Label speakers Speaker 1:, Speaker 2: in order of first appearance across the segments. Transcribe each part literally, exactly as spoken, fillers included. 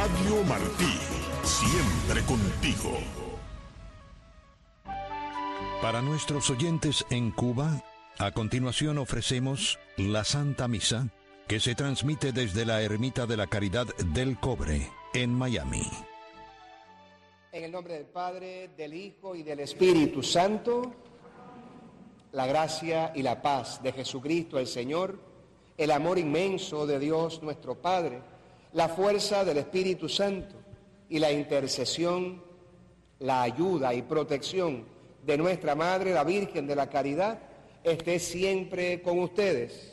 Speaker 1: Radio Martí, siempre contigo.
Speaker 2: Para nuestros oyentes en Cuba, a continuación ofrecemos la Santa Misa, que se transmite desde la Ermita de la Caridad del Cobre, en Miami.
Speaker 3: En el nombre del Padre, del Hijo y del Espíritu Santo, la gracia y la paz de Jesucristo el Señor, el amor inmenso de Dios nuestro Padre, la fuerza del Espíritu Santo y la intercesión, la ayuda y protección de nuestra Madre, la Virgen de la Caridad, esté siempre con ustedes.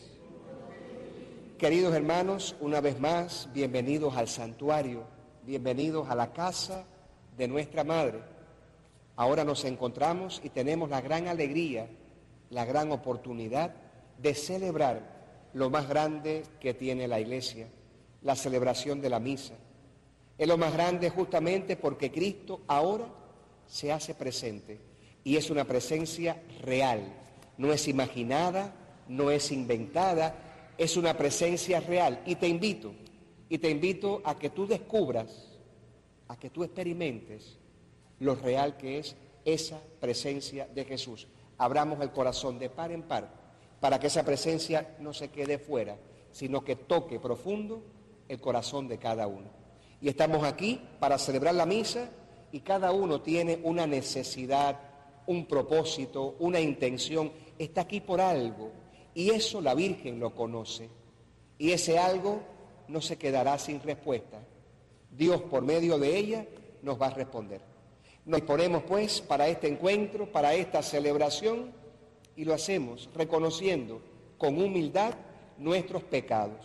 Speaker 3: Queridos hermanos, una vez más, bienvenidos al santuario, bienvenidos a la casa de nuestra Madre. Ahora nos encontramos y tenemos la gran alegría, la gran oportunidad de celebrar lo más grande que tiene la Iglesia, la celebración de la misa. Es lo más grande justamente porque Cristo ahora se hace presente. Y es una presencia real, no es imaginada, no es inventada, es una presencia real. Y te invito, y te invito a que tú descubras, a que tú experimentes lo real que es esa presencia de Jesús. Abramos el corazón de par en par, para que esa presencia no se quede fuera, sino que toque profundo el corazón de cada uno. Y estamos aquí para celebrar la misa, y cada uno tiene una necesidad, un propósito, una intención, está aquí por algo, y eso la Virgen lo conoce, y ese algo no se quedará sin respuesta. Dios, por medio de ella, nos va a responder. Nos ponemos pues para este encuentro, para esta celebración, y lo hacemos reconociendo con humildad nuestros pecados.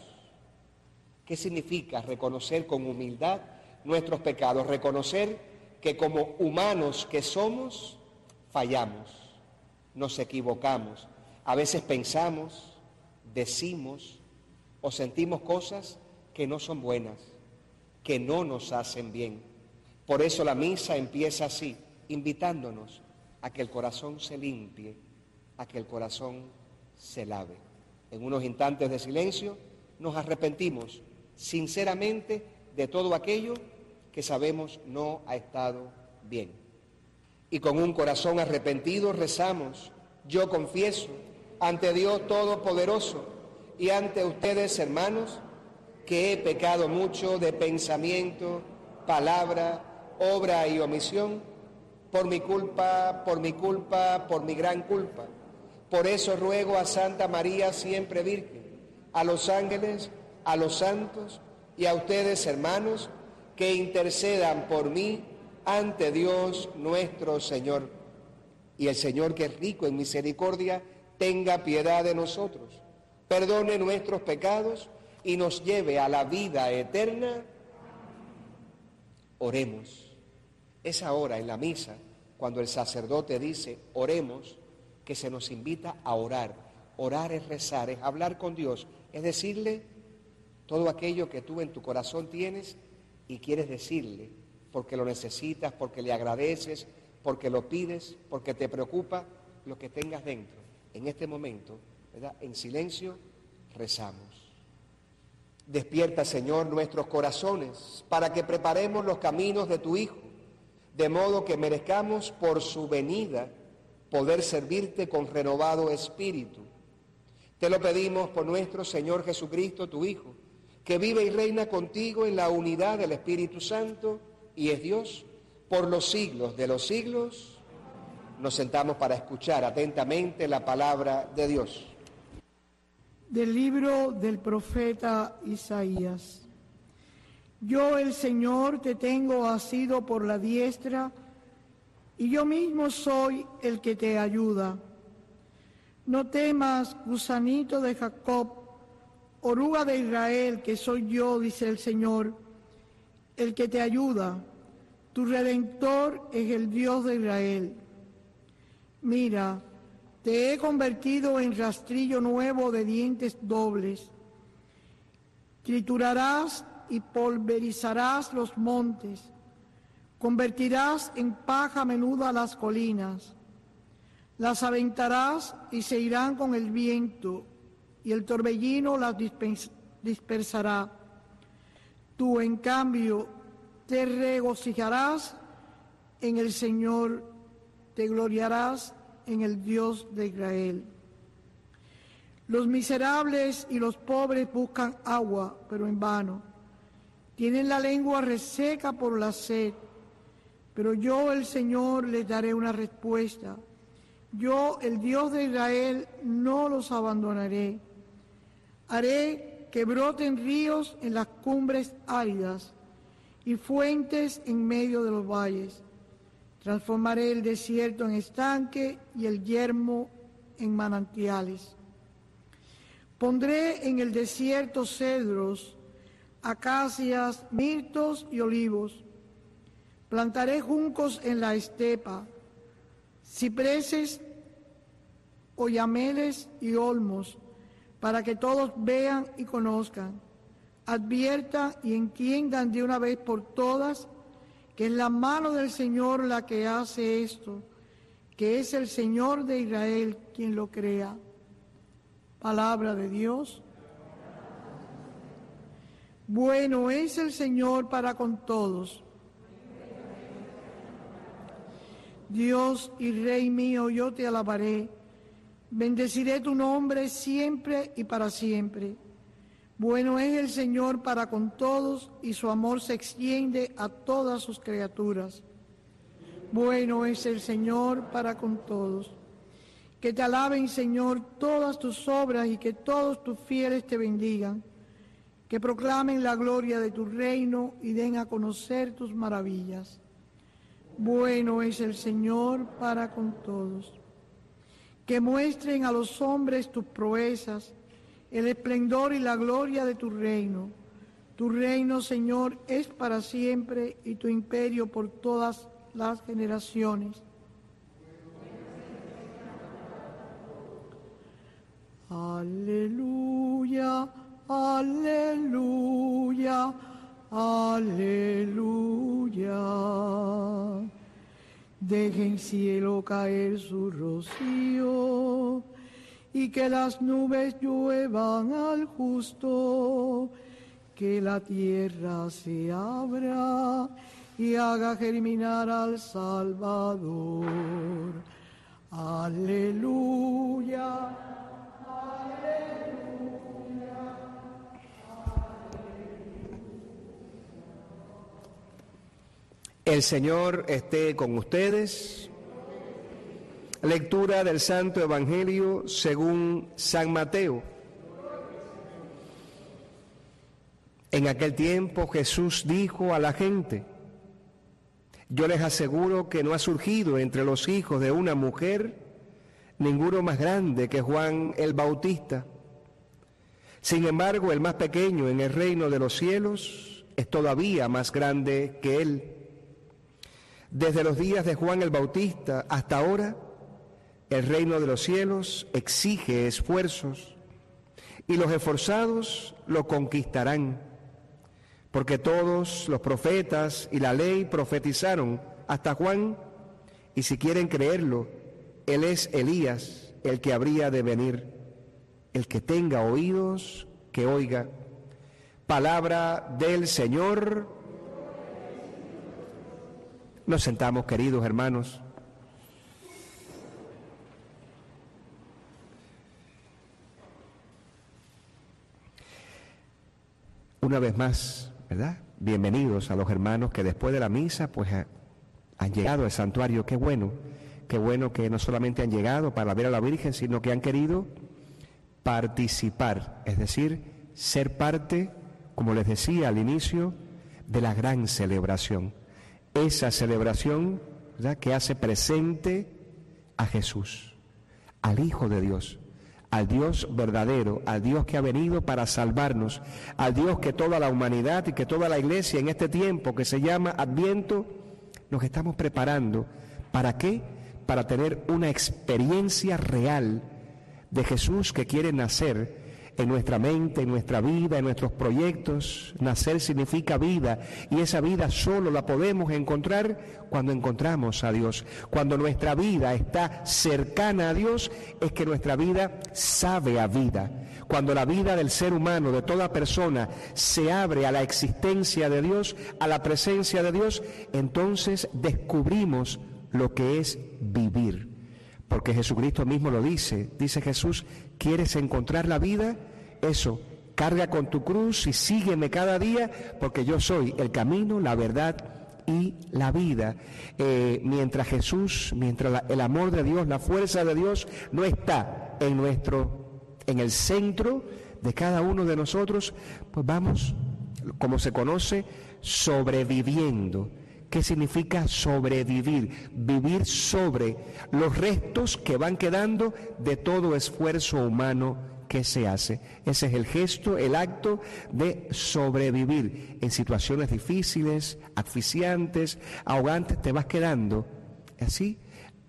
Speaker 3: ¿Qué significa reconocer con humildad nuestros pecados? Reconocer que como humanos que somos, fallamos, nos equivocamos, a veces pensamos, decimos o sentimos cosas que no son buenas, que no nos hacen bien. Por eso la misa empieza así, invitándonos a que el corazón se limpie, a que el corazón se lave. En unos instantes de silencio nos arrepentimos sinceramente de todo aquello que sabemos no ha estado bien. Y con un corazón arrepentido rezamos: yo confieso ante Dios Todopoderoso y ante ustedes, hermanos, que he pecado mucho de pensamiento, palabra, obra y omisión, por mi culpa, por mi culpa, por mi gran culpa. Por eso ruego a Santa María, siempre Virgen, a los ángeles, a los santos y a ustedes, hermanos, que intercedan por mí ante Dios nuestro Señor. Y el Señor, que es rico en misericordia, tenga piedad de nosotros, perdone nuestros pecados y nos lleve a la vida eterna. Oremos. Es ahora en la misa, cuando el sacerdote dice oremos, que se nos invita a orar. Orar es rezar, es hablar con Dios, es decirle todo aquello que tú en tu corazón tienes y quieres decirle, porque lo necesitas, porque le agradeces, porque lo pides, porque te preocupa lo que tengas dentro. En este momento, ¿verdad?, en silencio, rezamos. Despierta, Señor, nuestros corazones para que preparemos los caminos de tu Hijo, de modo que merezcamos por su venida poder servirte con renovado espíritu. Te lo pedimos por nuestro Señor Jesucristo, tu Hijo, que vive y reina contigo en la unidad del Espíritu Santo y es Dios por los siglos de los siglos. Nos sentamos para escuchar atentamente la palabra de Dios.
Speaker 4: Del libro del profeta Isaías. Yo, el Señor, te tengo asido por la diestra, y yo mismo soy el que te ayuda. No temas, gusanito de Jacob, oruga de Israel, que soy yo, dice el Señor, el que te ayuda. Tu Redentor es el Dios de Israel. Mira, te he convertido en rastrillo nuevo de dientes dobles. Triturarás y pulverizarás los montes. Convertirás en paja menuda las colinas. Las aventarás y se irán con el viento, y el torbellino las dispersará. Tú, en cambio, te regocijarás en el Señor, te gloriarás en el Dios de Israel. Los miserables y los pobres buscan agua, pero en vano. Tienen la lengua reseca por la sed, pero yo, el Señor, les daré una respuesta. Yo, el Dios de Israel, no los abandonaré. Haré que broten ríos en las cumbres áridas y fuentes en medio de los valles. Transformaré el desierto en estanque y el yermo en manantiales. Pondré en el desierto cedros, acacias, mirtos y olivos. Plantaré juncos en la estepa, cipreses, oyameles y olmos, para que todos vean y conozcan, adviertan y entiendan de una vez por todas que es la mano del Señor la que hace esto, que es el Señor de Israel quien lo crea. Palabra de Dios. Bueno es el Señor para con todos. Dios y Rey mío, yo te alabaré. Bendeciré tu nombre siempre y para siempre. Bueno es el Señor para con todos y su amor se extiende a todas sus criaturas. Bueno es el Señor para con todos. Que te alaben, Señor, todas tus obras y que todos tus fieles te bendigan. Que proclamen la gloria de tu reino y den a conocer tus maravillas. Bueno es el Señor para con todos. Que muestren a los hombres tus proezas, el esplendor y la gloria de tu reino. Tu reino, Señor, es para siempre y tu imperio por todas las generaciones. Aleluya, aleluya, aleluya. Deje en cielo caer su rocío y que las nubes lluevan al justo, que la tierra se abra y haga germinar al Salvador. Aleluya.
Speaker 3: El Señor esté con ustedes. Lectura del Santo Evangelio según San Mateo. En aquel tiempo Jesús dijo a la gente: yo les aseguro que no ha surgido entre los hijos de una mujer ninguno más grande que Juan el Bautista. Sin embargo, el más pequeño en el reino de los cielos es todavía más grande que él. Desde los días de Juan el Bautista hasta ahora, el reino de los cielos exige esfuerzos y los esforzados lo conquistarán, porque todos los profetas y la ley profetizaron hasta Juan, y si quieren creerlo, él es Elías, el que habría de venir. El que tenga oídos, que oiga. Palabra del Señor. Nos sentamos, queridos hermanos. Una vez más, ¿verdad? Bienvenidos a los hermanos que después de la misa pues han llegado al santuario. Qué bueno, qué bueno que no solamente han llegado para ver a la Virgen, sino que han querido participar, es decir, ser parte, como les decía al inicio, de la gran celebración. Esa celebración, ¿verdad?, que hace presente a Jesús, al Hijo de Dios, al Dios verdadero, al Dios que ha venido para salvarnos, al Dios que toda la humanidad y que toda la Iglesia en este tiempo que se llama Adviento, nos estamos preparando. ¿Para qué? Para tener una experiencia real de Jesús que quiere nacer
Speaker 5: en nuestra mente, en nuestra vida, en nuestros proyectos. Nacer significa vida, y esa vida solo la podemos encontrar cuando encontramos a Dios. Cuando nuestra vida está cercana a Dios, es que nuestra vida sabe a vida. Cuando la vida del ser humano, de toda persona, se abre a la existencia de Dios, a la presencia de Dios, entonces descubrimos lo que es vivir. Porque Jesucristo mismo lo dice. Dice Jesús: ¿quieres encontrar la vida? Eso, carga con tu cruz y sígueme cada día, porque yo soy el camino, la verdad y la vida. Eh, mientras Jesús, mientras la, el amor de Dios, la fuerza de Dios no está en nuestro en el centro de cada uno de nosotros, pues vamos, como se conoce, sobreviviendo. ¿Qué significa sobrevivir? Vivir sobre los restos que van quedando de todo esfuerzo humano que se hace. Ese es el gesto, el acto de sobrevivir. En situaciones difíciles, asfixiantes, ahogantes, te vas quedando así,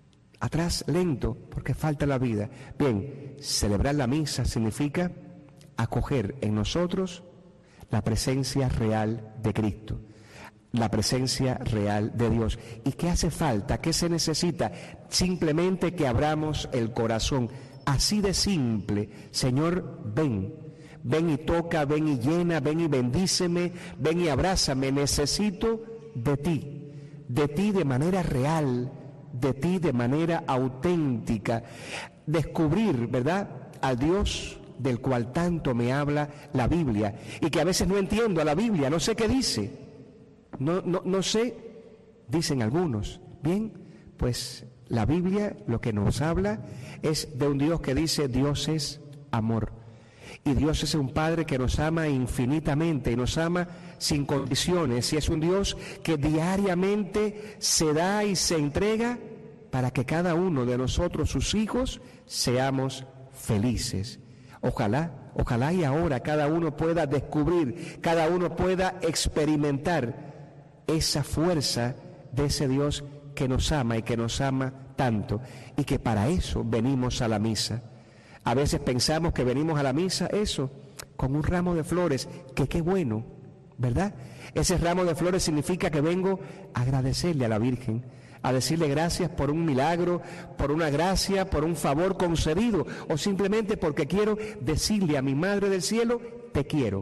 Speaker 5: atrás, lento, porque falta la vida. Bien, celebrar la misa significa acoger en nosotros la presencia real de Cristo, la presencia real de Dios. ¿Y qué hace falta? ¿Qué se necesita? Simplemente que abramos el corazón, así de simple. Señor, ven, ven y toca, ven y llena, ven y bendíceme, ven y abrázame. Necesito de ti, de ti de manera real, de ti de manera auténtica. Descubrir, ¿verdad?, al Dios del cual tanto me habla la Biblia, y que a veces no entiendo a la Biblia, no sé qué dice, no, no, no sé, dicen algunos. Bien, pues la Biblia lo que nos habla es de un Dios que dice: Dios es amor, y Dios es un Padre que nos ama infinitamente y nos ama sin condiciones, y es un Dios que diariamente se da y se entrega para que cada uno de nosotros, sus hijos, seamos felices. Ojalá, ojalá y ahora cada uno pueda descubrir, cada uno pueda experimentar esa fuerza de ese Dios que nos ama y que nos ama tanto, y que para eso venimos a la misa. A veces pensamos que venimos a la misa, eso, con un ramo de flores, que qué bueno, ¿verdad? Ese ramo de flores significa que vengo a agradecerle a la Virgen, a decirle gracias por un milagro, por una gracia, por un favor concedido, o simplemente porque quiero decirle a mi Madre del Cielo: te quiero,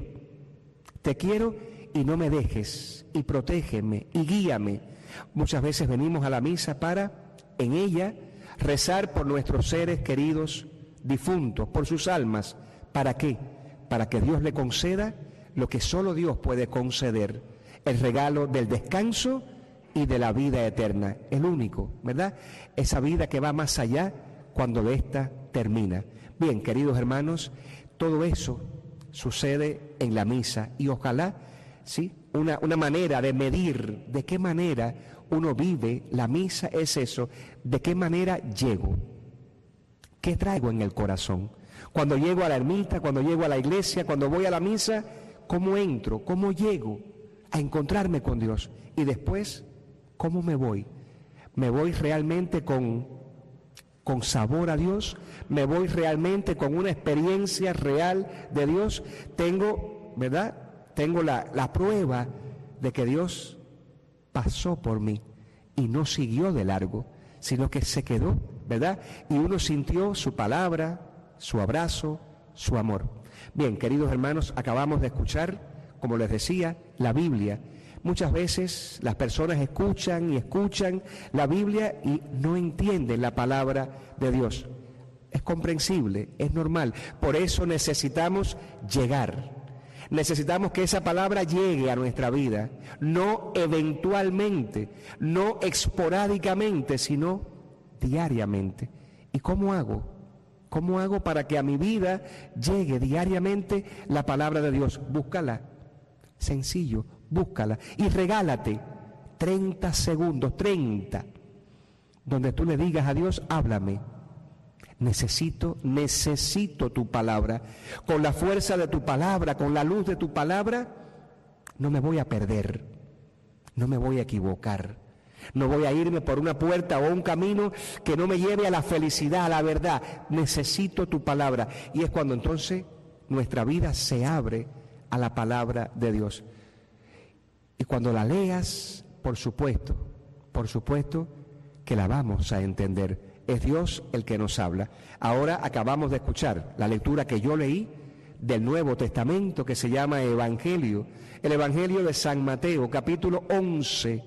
Speaker 5: te quiero y no me dejes, y protégeme y guíame. Muchas veces venimos a la misa para, en ella, rezar por nuestros seres queridos difuntos, por sus almas. ¿Para qué? Para que Dios le conceda lo que solo Dios puede conceder, el regalo del descanso y de la vida eterna, el único, ¿verdad? Esa vida que va más allá cuando de esta termina. Bien, queridos hermanos, todo eso sucede en la misa, y ojalá, ¿sí?, una, una manera de medir de qué manera uno vive la misa es eso: de qué manera llego, qué traigo en el corazón. Cuando llego a la ermita, cuando llego a la iglesia, cuando voy a la misa, ¿cómo entro? ¿Cómo llego a encontrarme con Dios? Y después, ¿cómo me voy? ¿Me voy realmente con, con sabor a Dios? ¿Me voy realmente con una experiencia real de Dios? Tengo, ¿verdad?, tengo la, la prueba de que Dios pasó por mí y no siguió de largo, sino que se quedó, ¿verdad? Y uno sintió su palabra, su abrazo, su amor. Bien, queridos hermanos, acabamos de escuchar, como les decía, la Biblia. Muchas veces las personas escuchan y escuchan la Biblia y no entienden la palabra de Dios. Es comprensible, es normal. Por eso necesitamos llegar. Necesitamos que esa palabra llegue a nuestra vida, no eventualmente, no esporádicamente, sino diariamente. ¿Y cómo hago? ¿Cómo hago para que a mi vida llegue diariamente la palabra de Dios? Búscala. Sencillo, búscala y regálate treinta segundos, treinta, donde tú le digas a Dios: háblame. Necesito, necesito tu palabra. Con la fuerza de tu palabra, con la luz de tu palabra, no me voy a perder, no me voy a equivocar, no voy a irme por una puerta o un camino que no me lleve a la felicidad, a la verdad. Necesito tu palabra. Y es cuando entonces nuestra vida se abre a la palabra de Dios. Y cuando la leas, por supuesto, por supuesto que la vamos a entender. Es Dios el que nos habla. Ahora acabamos de escuchar la lectura que yo leí del Nuevo Testamento, que se llama Evangelio, el Evangelio de San Mateo, capítulo once.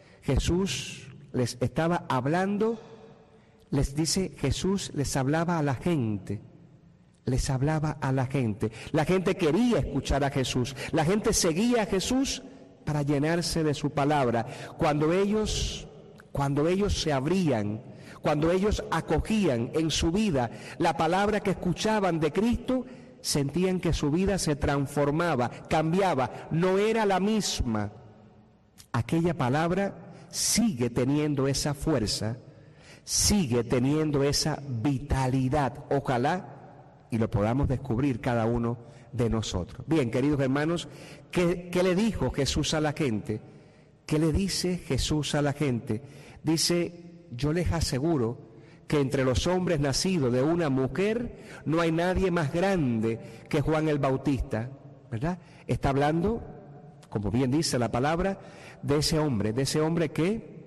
Speaker 5: Jesús les estaba hablando, les dice, Jesús les hablaba a la gente, les hablaba a la gente. La gente quería escuchar a Jesús, la gente seguía a Jesús para llenarse de su palabra. Cuando ellos, cuando ellos se abrían, cuando ellos acogían en su vida la palabra que escuchaban de Cristo, sentían que su vida se transformaba, cambiaba, no era la misma. Aquella palabra sigue teniendo esa fuerza, sigue teniendo esa vitalidad. Ojalá y lo podamos descubrir cada uno de nosotros. Bien, queridos hermanos, ¿qué, qué le dijo Jesús a la gente? ¿Qué le dice Jesús a la gente? Dice: yo les aseguro que entre los hombres nacidos de una mujer no hay nadie más grande que Juan el Bautista, ¿verdad? Está hablando, como bien dice la palabra, de ese hombre, de ese hombre que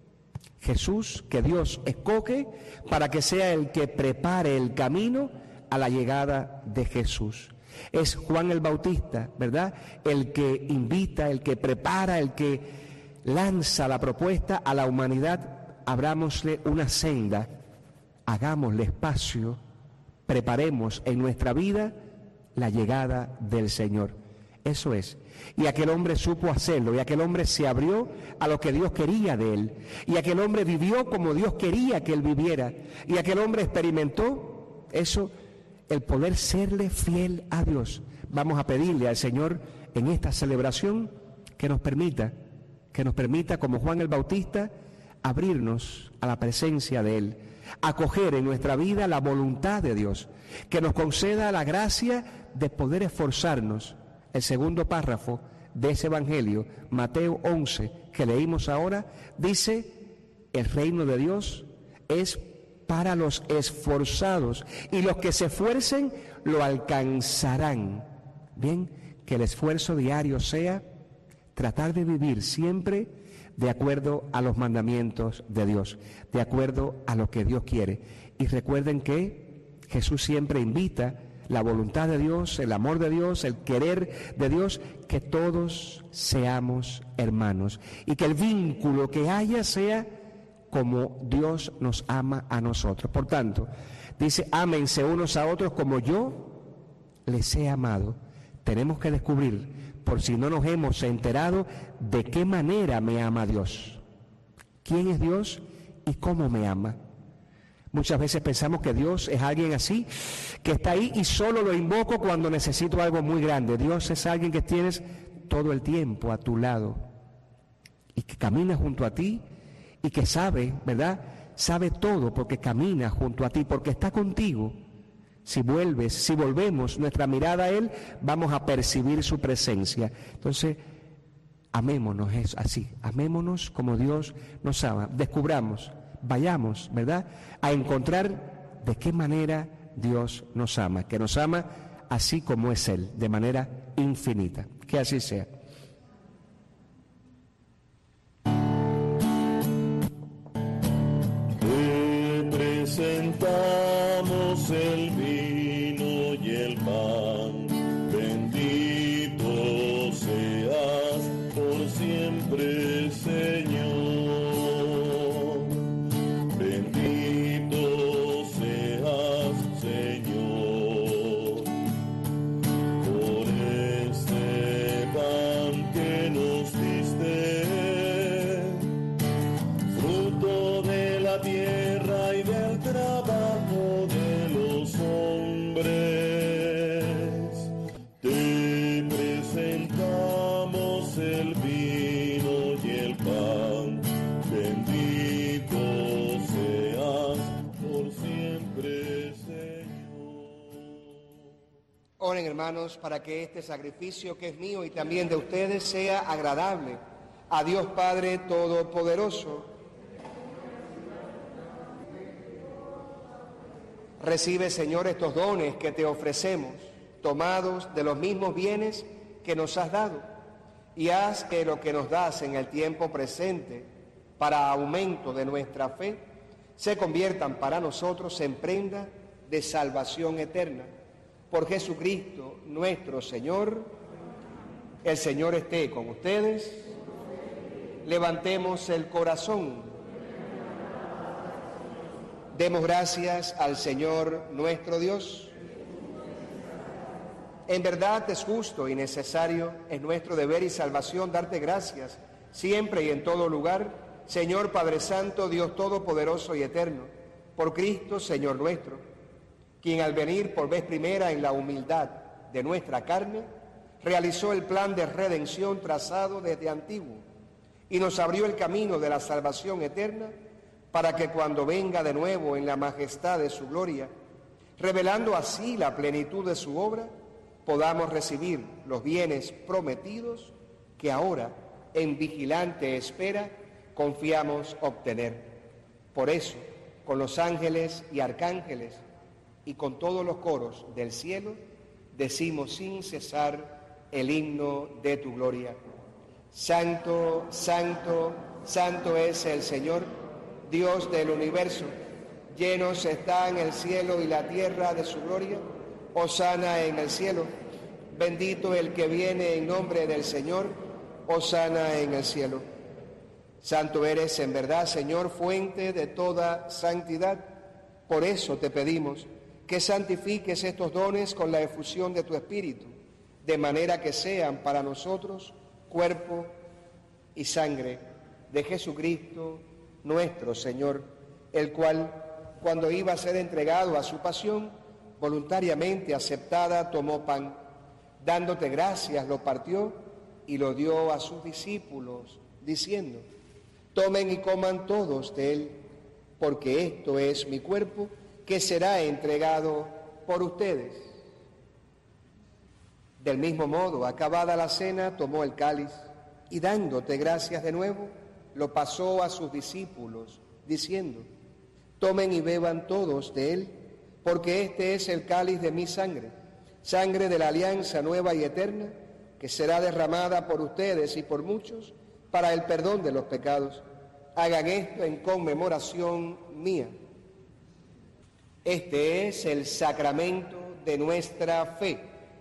Speaker 5: Jesús, que Dios escoge para que sea el que prepare el camino a la llegada de Jesús. Es Juan el Bautista, ¿verdad? El que invita, el que prepara, el que lanza la propuesta a la humanidad: abrámosle una senda, hagámosle espacio, preparemos en nuestra vida la llegada del Señor. Eso es. Y aquel hombre supo hacerlo, y aquel hombre se abrió a lo que Dios quería de él, y aquel hombre vivió como Dios quería que él viviera, y aquel hombre experimentó eso, el poder serle fiel a Dios. Vamos a pedirle al Señor en esta celebración que nos permita, que nos permita, como Juan el Bautista, abrirnos a la presencia de Él, acoger en nuestra vida la voluntad de Dios, que nos conceda la gracia de poder esforzarnos. El segundo párrafo de ese Evangelio, Mateo once, que leímos ahora, dice: el reino de Dios es para los esforzados, y los que se esfuercen lo alcanzarán. Bien, que el esfuerzo diario sea tratar de vivir siempre de acuerdo a los mandamientos de Dios, de acuerdo a lo que Dios quiere. Y recuerden que Jesús siempre invita la voluntad de Dios, el amor de Dios, el querer de Dios, que todos seamos hermanos y que el vínculo que haya sea como Dios nos ama a nosotros. Por tanto, dice: ámense unos a otros como yo les he amado. Tenemos que descubrir, por si no nos hemos enterado, de qué manera me ama Dios, quién es Dios y cómo me ama. Muchas veces pensamos que Dios es alguien así, que está ahí y solo lo invoco cuando necesito algo muy grande. Dios es alguien que tienes todo el tiempo a tu lado y que camina junto a ti y que sabe, ¿verdad? Sabe todo porque camina junto a ti, porque está contigo. Si vuelves, si volvemos nuestra mirada a Él, vamos a percibir su presencia. Entonces, amémonos, es así, amémonos como Dios nos ama. Descubramos, vayamos, ¿verdad?, a encontrar de qué manera Dios nos ama, que nos ama así como es Él, de manera infinita. Que así sea.
Speaker 6: Te presentamos el vino y el pan, bendito seas por siempre, Señor. Bendito seas, Señor, por este pan que nos diste, fruto de la tierra y del trabajo de los hombres. Te presentamos el vino y el pan, bendito seas por siempre, Señor.
Speaker 3: Oren, hermanos, para que este sacrificio que es mío y también de ustedes sea agradable a Dios Padre Todopoderoso. Recibe, Señor, estos dones que te ofrecemos tomados de los mismos bienes que nos has dado, y haz que lo que nos das en el tiempo presente, para aumento de nuestra fe, se conviertan para nosotros en prenda de salvación eterna. Por Jesucristo nuestro Señor. El Señor esté con ustedes. Levantemos el corazón. Demos gracias al Señor nuestro Dios. En verdad es justo y necesario, es nuestro deber y salvación darte gracias siempre y en todo lugar, Señor Padre Santo, Dios Todopoderoso y Eterno, por Cristo, Señor nuestro, quien al venir por vez primera en la humildad de nuestra carne, realizó el plan de redención trazado desde antiguo y nos abrió el camino de la salvación eterna para que cuando venga de nuevo en la majestad de su gloria, revelando así la plenitud de su obra, podamos recibir los bienes prometidos que ahora, en vigilante espera, confiamos obtener. Por eso, con los ángeles y arcángeles y con todos los coros del cielo, decimos sin cesar el himno de tu gloria. Santo, santo, santo es el Señor, Dios del universo. Llenos están el cielo y la tierra de su gloria. Hosana en el cielo. Bendito el que viene en nombre del Señor. Hosana en el cielo. Santo eres en verdad, Señor, fuente de toda santidad. Por eso te pedimos que santifiques estos dones con la efusión de tu Espíritu, de manera que sean para nosotros cuerpo y sangre de Jesucristo nuestro Señor, el cual, cuando iba a ser entregado a su pasión, voluntariamente aceptada, tomó pan, dándote gracias, lo partió y lo dio a sus discípulos, diciendo: tomen y coman todos de él, porque esto es mi cuerpo, que será entregado por ustedes. Del mismo modo, acabada la cena, tomó el cáliz, y dándote gracias de nuevo, lo pasó a sus discípulos, diciendo: tomen y beban todos de él, porque este es el cáliz de mi sangre, sangre de la alianza nueva y eterna, que será derramada por ustedes y por muchos, para el perdón de los pecados. Hagan esto en conmemoración mía. Este es el sacramento de nuestra fe.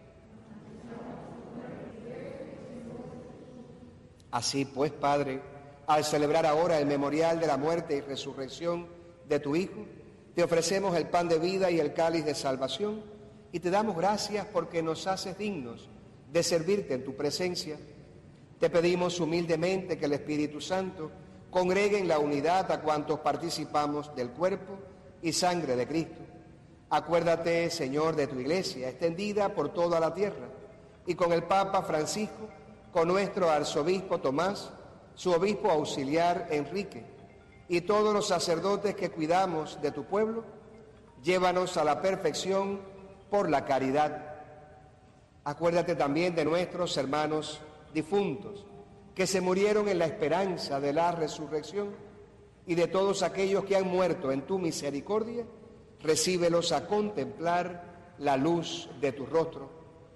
Speaker 3: Así pues, Padre, al celebrar ahora el memorial de la muerte y resurrección de tu Hijo, te ofrecemos el pan de vida y el cáliz de salvación, y te damos gracias porque nos haces dignos de servirte en tu presencia. Te pedimos humildemente que el Espíritu Santo congregue en la unidad a cuantos participamos del cuerpo y sangre de Cristo. Acuérdate, Señor, de tu Iglesia, extendida por toda la tierra, y con el Papa Francisco, con nuestro arzobispo Tomás, su obispo auxiliar Enrique, y todos los sacerdotes que cuidamos de tu pueblo, llévanos a la perfección por la caridad. Acuérdate también de nuestros hermanos difuntos, que se murieron en la esperanza de la resurrección, y de todos aquellos que han muerto en tu misericordia, recíbelos a contemplar la luz de tu rostro.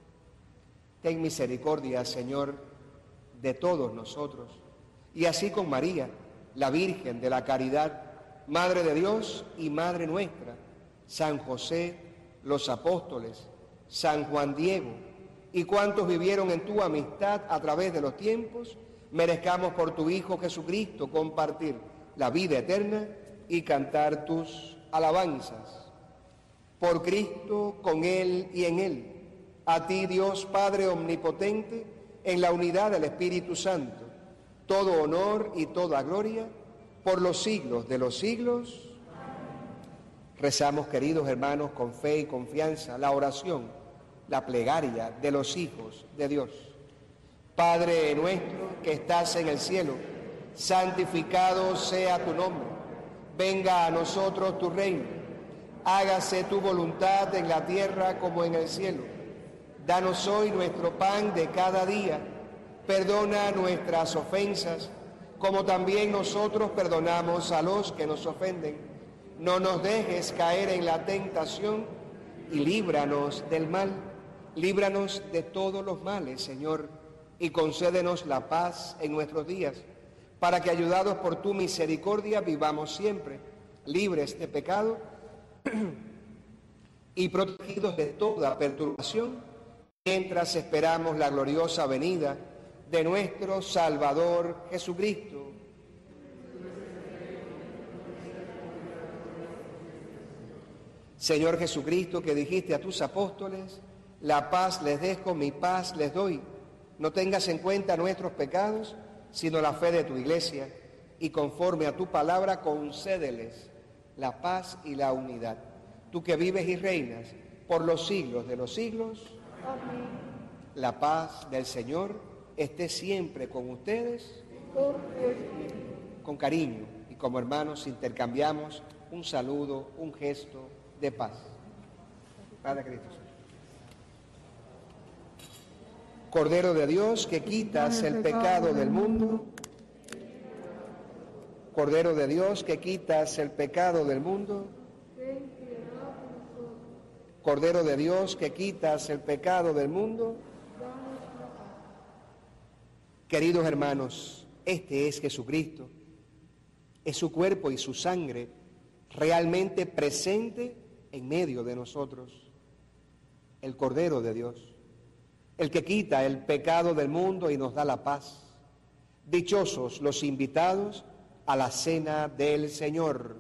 Speaker 3: Ten misericordia, Señor, de todos nosotros, y así con María, la Virgen de la Caridad, Madre de Dios y Madre nuestra, San José, los apóstoles, San Juan Diego, y cuantos vivieron en tu amistad a través de los tiempos, merezcamos por tu Hijo Jesucristo compartir la vida eterna y cantar tus alabanzas. Por Cristo, con Él y en Él, a ti, Dios Padre omnipotente, en la unidad del Espíritu Santo, todo honor y toda gloria por los siglos de los siglos. Rezamos, queridos hermanos, con fe y confianza, la oración, la plegaria de los hijos de Dios. Padre nuestro que estás en el cielo, santificado sea tu nombre. Venga a nosotros tu reino. Hágase tu voluntad en la tierra como en el cielo. Danos hoy nuestro pan de cada día. Perdona nuestras ofensas, como también nosotros perdonamos a los que nos ofenden. No nos dejes caer en la tentación y líbranos del mal. Líbranos de todos los males, Señor, y concédenos la paz en nuestros días, para que, ayudados por tu misericordia, vivamos siempre libres de pecado y protegidos de toda perturbación, mientras esperamos la gloriosa venida de nuestro Salvador Jesucristo. Señor Jesucristo, que dijiste a tus apóstoles: la paz les dejo, mi paz les doy. No tengas en cuenta nuestros pecados, sino la fe de tu iglesia, y conforme a tu palabra concédeles la paz y la unidad. Tú que vives y reinas por los siglos de los siglos. Amén. La paz del Señor esté siempre con ustedes. Con cariño y como hermanos intercambiamos un saludo, un gesto de paz. Padre Cristo. Cordero de Dios, que quitas el pecado del mundo. Cordero de Dios, que quitas el pecado del mundo. Cordero de Dios, que quitas el pecado del mundo. Queridos hermanos, este es Jesucristo. Es su cuerpo y su sangre realmente presente en medio de nosotros. El Cordero de Dios, el que quita el pecado del mundo y nos da la paz. Dichosos los invitados a la cena del Señor.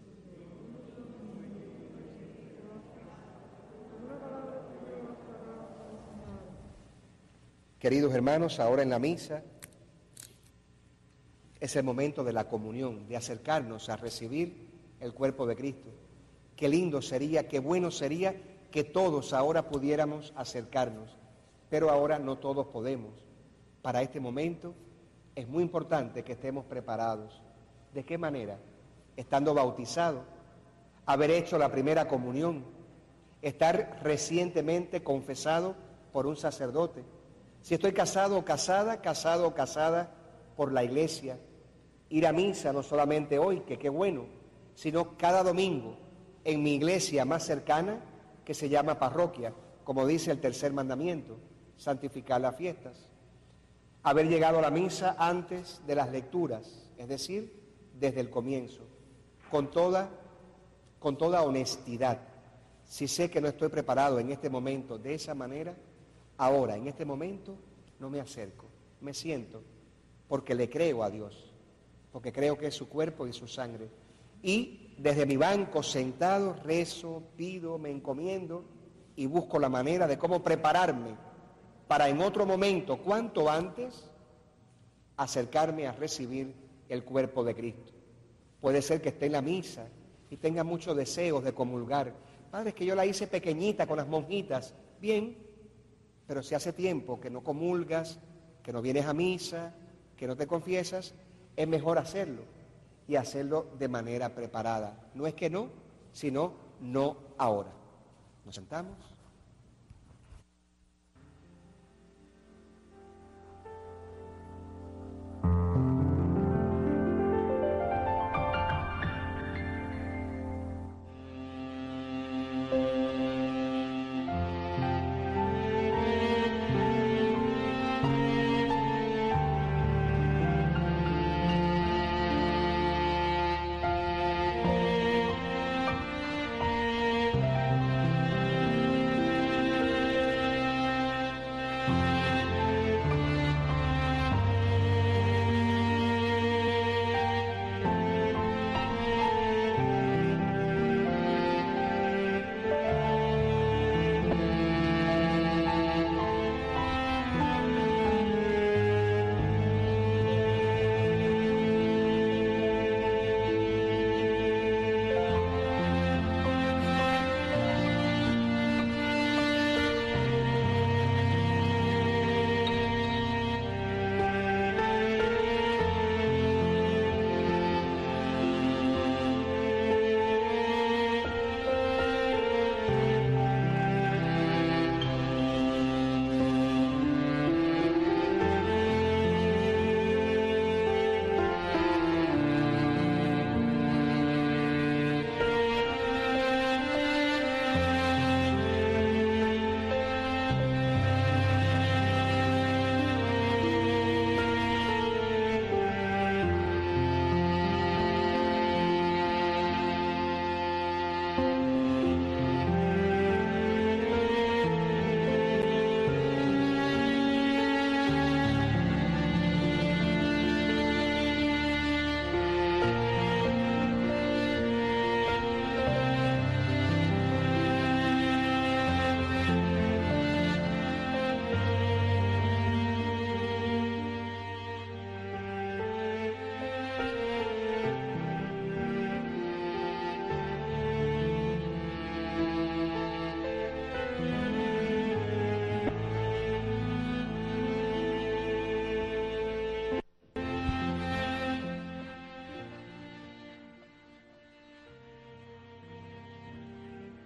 Speaker 3: Queridos hermanos, ahora en la misa es el momento de la comunión, de acercarnos a recibir el cuerpo de Cristo. Qué lindo sería, qué bueno sería que todos ahora pudiéramos acercarnos, pero ahora no todos podemos. Para este momento es muy importante que estemos preparados. ¿De qué manera? Estando bautizados, haber hecho la primera comunión, estar recientemente confesado por un sacerdote. Si estoy casado o casada, casado o casada por la iglesia, ir a misa no solamente hoy, que qué bueno, sino cada domingo en mi iglesia más cercana, que se llama parroquia, como dice el tercer mandamiento, santificar las fiestas. Haber llegado a la misa antes de las lecturas, es decir, desde el comienzo, con toda, con toda honestidad. Si sé que no estoy preparado en este momento de esa manera, ahora, en este momento, no me acerco, me siento, porque le creo a Dios, porque creo que es su cuerpo y su sangre. Y desde mi banco sentado rezo, pido, me encomiendo y busco la manera de cómo prepararme para en otro momento, cuanto antes, acercarme a recibir el cuerpo de Cristo. Puede ser que esté en la misa y tenga muchos deseos de comulgar. Padre, es que yo la hice pequeñita con las monjitas. Bien, pero si hace tiempo que no comulgas, que no vienes a misa, que no te confiesas, es mejor hacerlo y hacerlo de manera preparada. No es que no, sino no ahora. ¿Nos sentamos?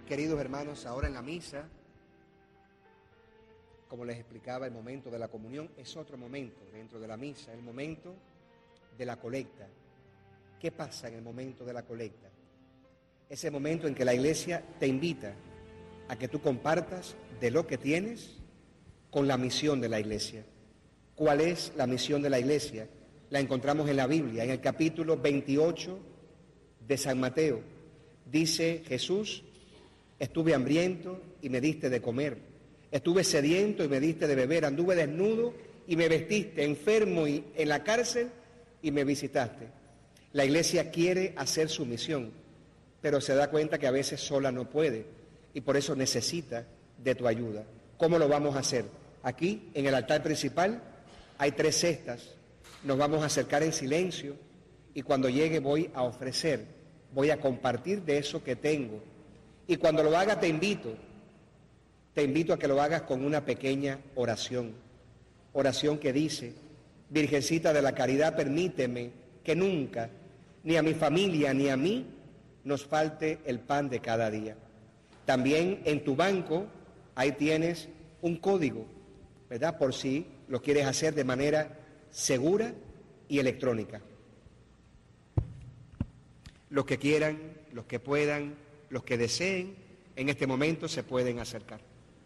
Speaker 3: queridos hermanos, ahora en la misa, como les explicaba, el momento de la comunión es otro momento dentro de la misa, el momento de la colecta. ¿Qué pasa en el momento de la colecta? Es el momento en que la Iglesia te invita a que tú compartas de lo que tienes con la misión de la Iglesia. ¿Cuál es la misión de la Iglesia? La encontramos en la Biblia, en el capítulo veintiocho de San Mateo. Dice Jesús: estuve hambriento y me diste de comer, estuve sediento y me diste de beber, anduve desnudo y me vestiste, enfermo y en la cárcel y me visitaste. La Iglesia quiere hacer su misión, pero se da cuenta que a veces sola no puede y por eso necesita de tu ayuda. ¿Cómo lo vamos a hacer? Aquí, en el altar principal, hay tres cestas. Nos vamos a acercar en silencio y cuando llegue voy a ofrecer, voy a compartir de eso que tengo. Y cuando lo haga te invito, te invito a que lo hagas con una pequeña oración. Oración que dice: Virgencita de la Caridad, permíteme que nunca, ni a mi familia ni a mí, nos falte el pan de cada día. También en tu banco, ahí tienes un código, ¿verdad? Por si lo quieres hacer de manera segura y electrónica. Los que quieran, los que puedan, los que deseen, en este momento se pueden acercar.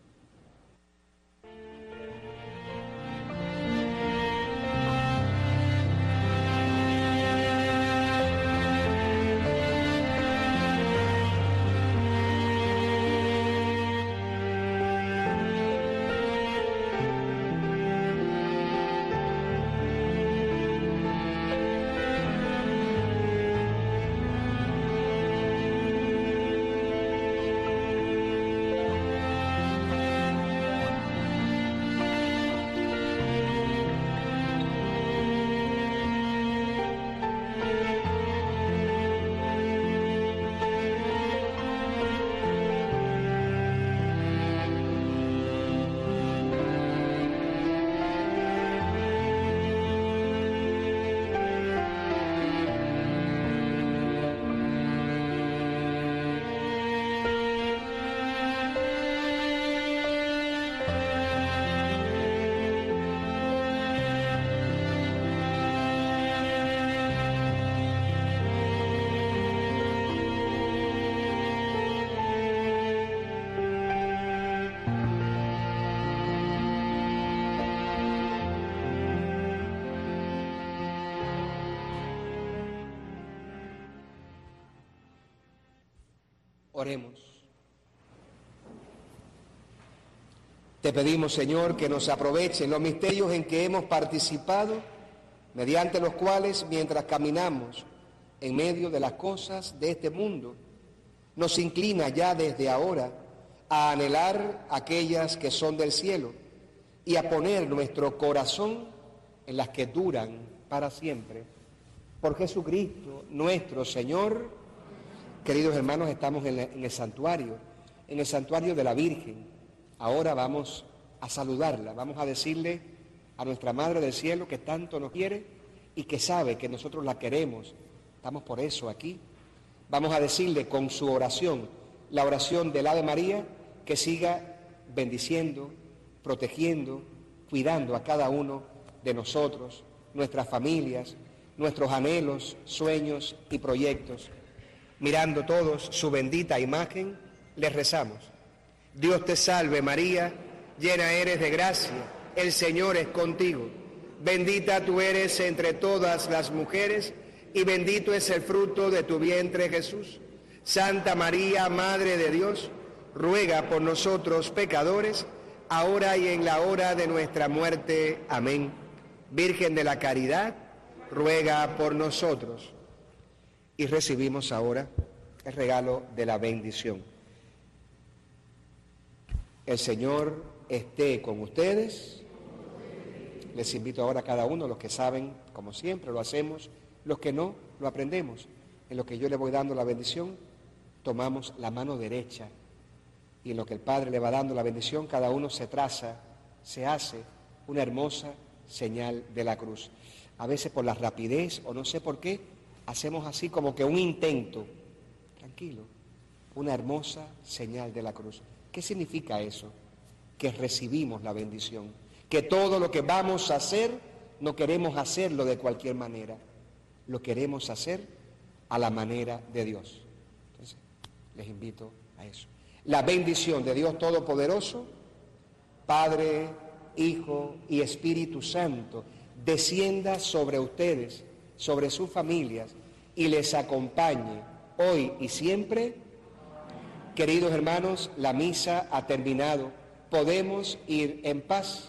Speaker 3: Oremos. Te pedimos, Señor, que nos aprovechen los misterios en que hemos participado, mediante los cuales, mientras caminamos en medio de las cosas de este mundo, nos inclina ya desde ahora a anhelar aquellas que son del cielo y a poner nuestro corazón en las que duran para siempre. Por Jesucristo, nuestro Señor. Queridos hermanos, estamos en, la, en el santuario, en el santuario de la Virgen. Ahora vamos a saludarla, vamos a decirle a nuestra Madre del Cielo que tanto nos quiere y que sabe que nosotros la queremos. Estamos por eso aquí. Vamos a decirle con su oración, la oración del Ave María, que siga bendiciendo, protegiendo, cuidando a cada uno de nosotros, nuestras familias, nuestros anhelos, sueños y proyectos. Mirando todos su bendita imagen, les rezamos. Dios te salve María, llena eres de gracia, el Señor es contigo. Bendita tú eres entre todas las mujeres y bendito es el fruto de tu vientre Jesús. Santa María, Madre de Dios, ruega por nosotros pecadores, ahora y en la hora de nuestra muerte. Amén. Virgen de la Caridad, ruega por nosotros. Y recibimos ahora el regalo de la bendición. El Señor esté con ustedes. Les invito ahora a cada uno, los que saben, como siempre lo hacemos, los que no, lo aprendemos. En lo que yo le voy dando la bendición, tomamos la mano derecha. Y en lo que el Padre le va dando la bendición, cada uno se traza, se hace una hermosa señal de la cruz. A veces por la rapidez o no sé por qué, hacemos así como que un intento. Tranquilo, una hermosa señal de la cruz. ¿Qué significa eso? Que recibimos la bendición, que todo lo que vamos a hacer, no queremos hacerlo de cualquier manera, lo queremos hacer a la manera de Dios. Entonces, les invito a eso. La bendición de Dios Todopoderoso, Padre, Hijo y Espíritu Santo, descienda sobre ustedes, sobre sus familias, y les acompañe hoy y siempre. Queridos hermanos, la misa ha terminado. Podemos ir en paz.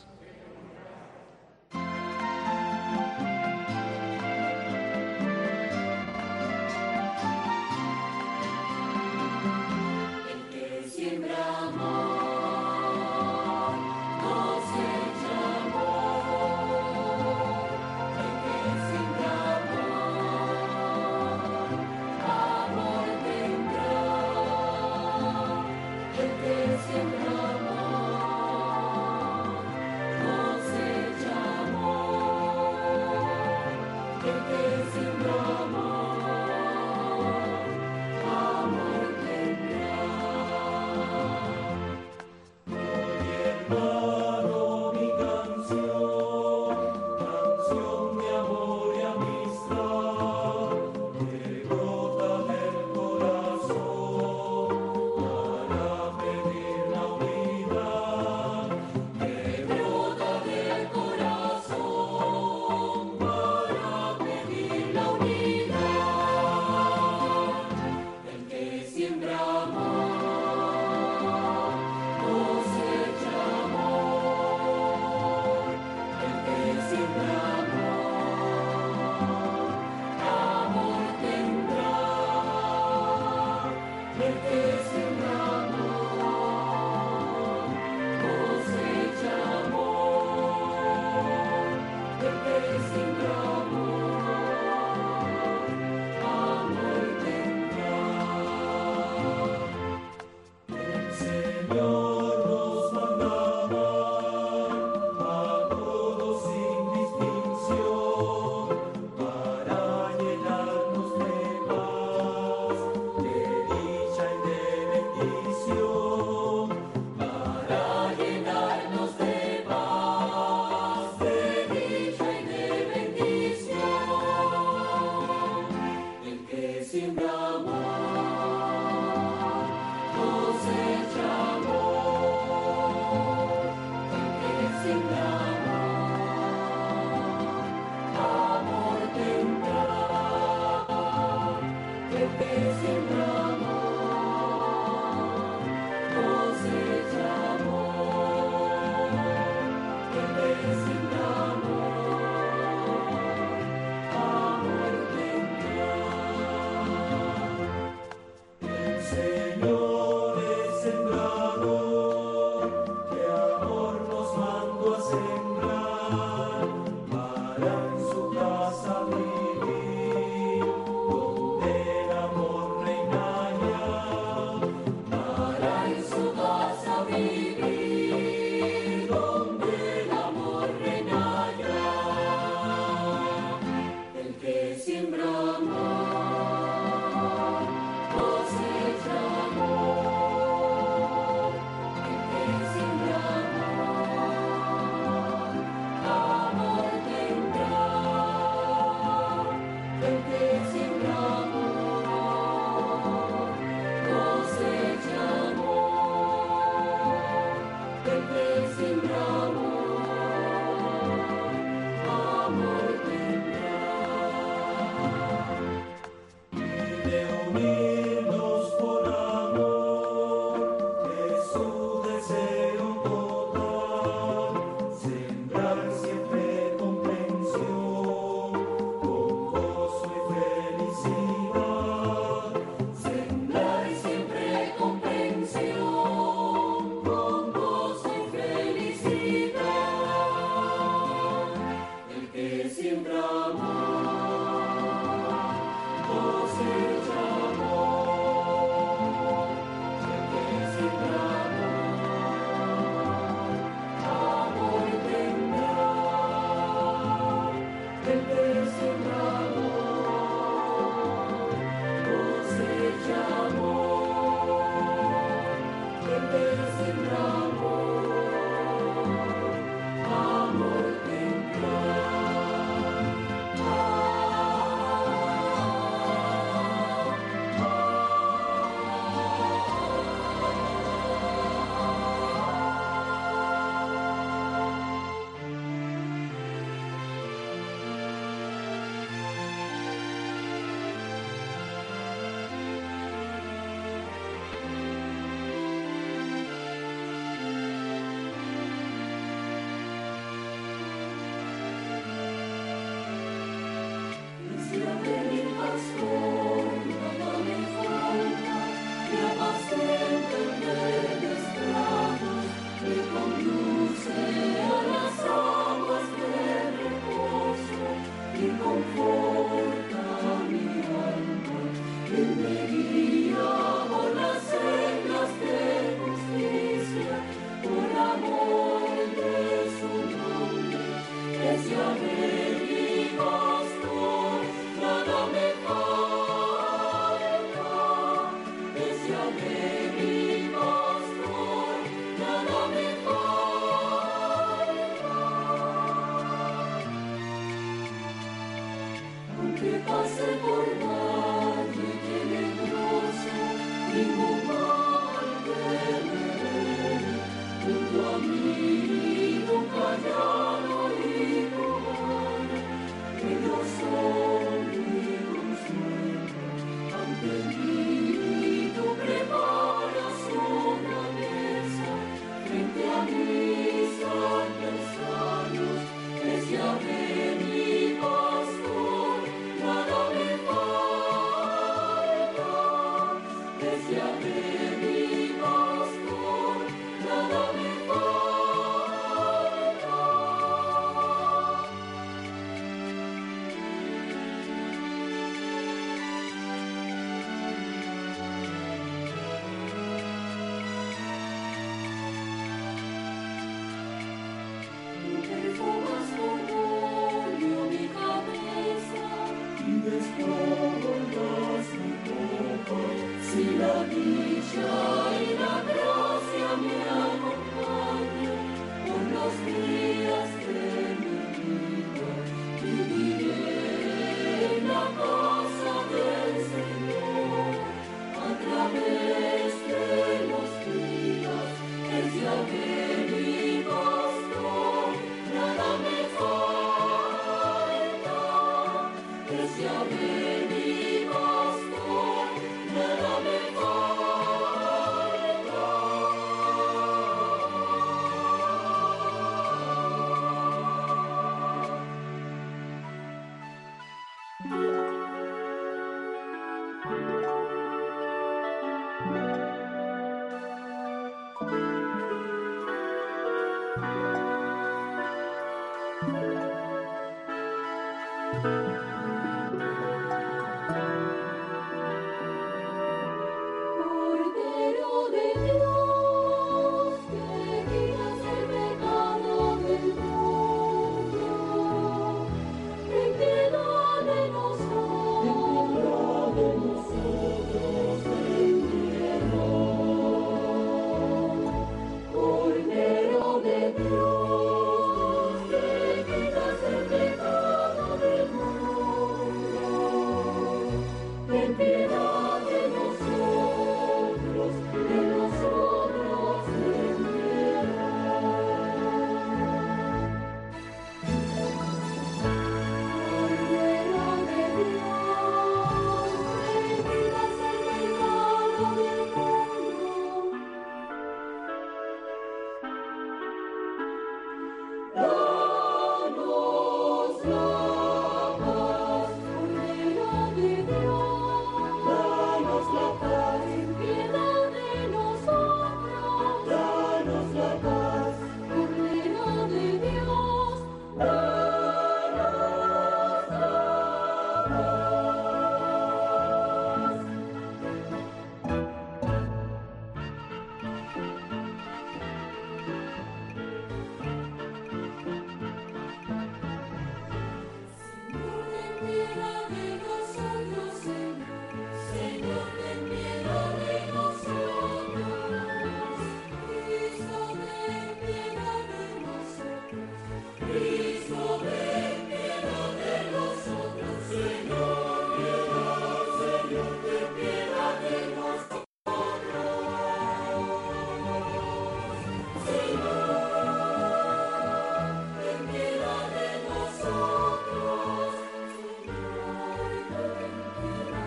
Speaker 7: Señor, ten piedad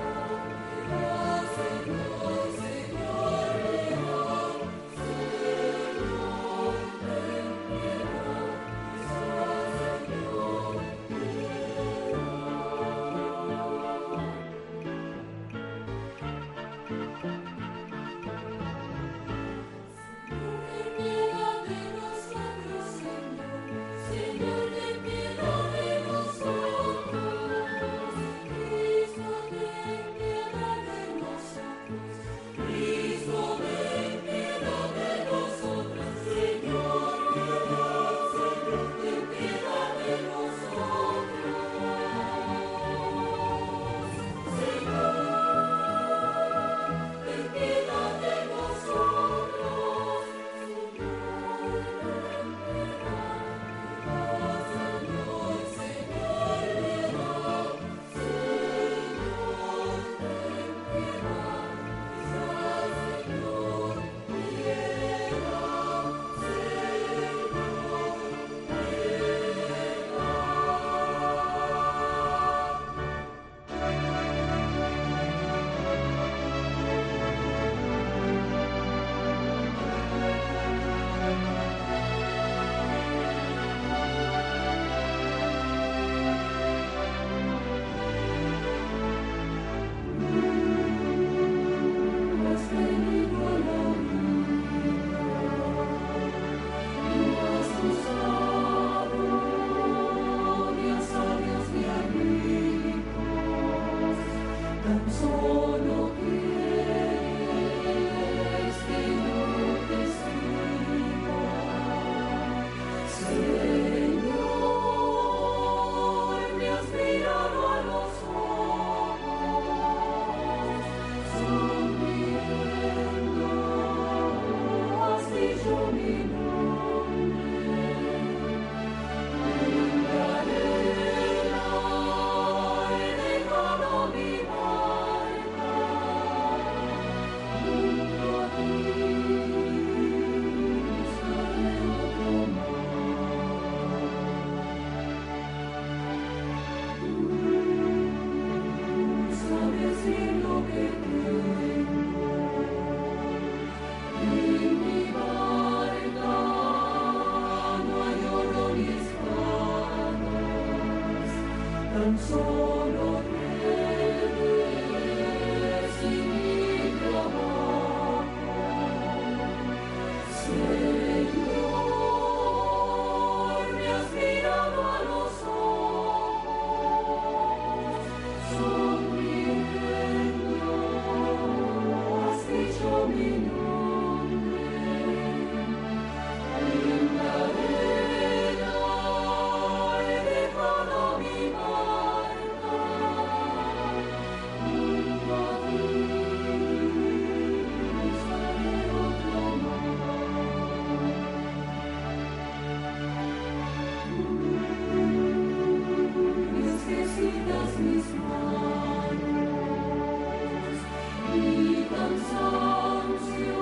Speaker 7: Mi cansancio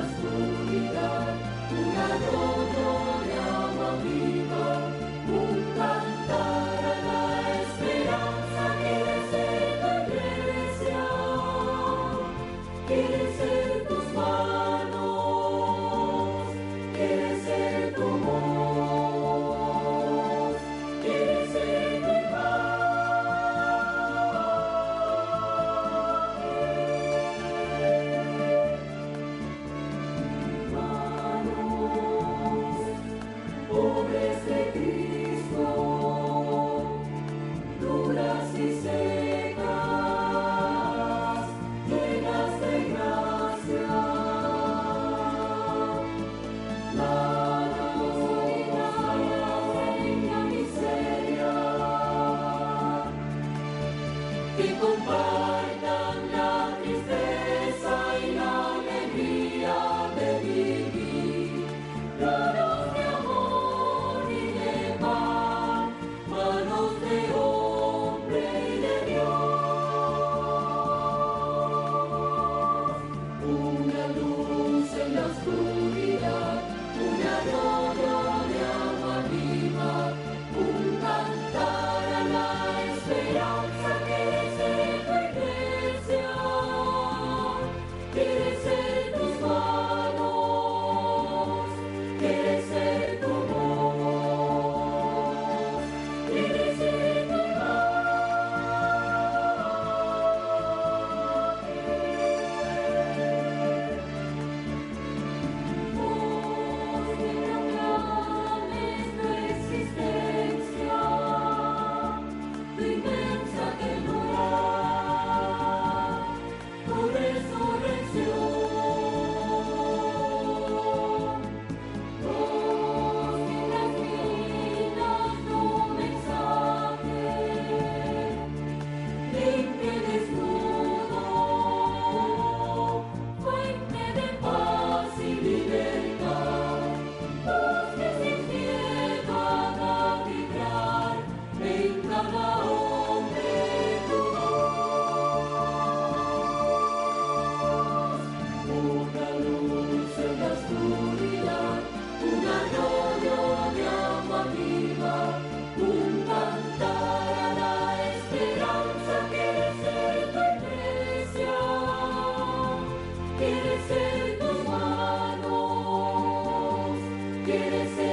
Speaker 7: Quieres ser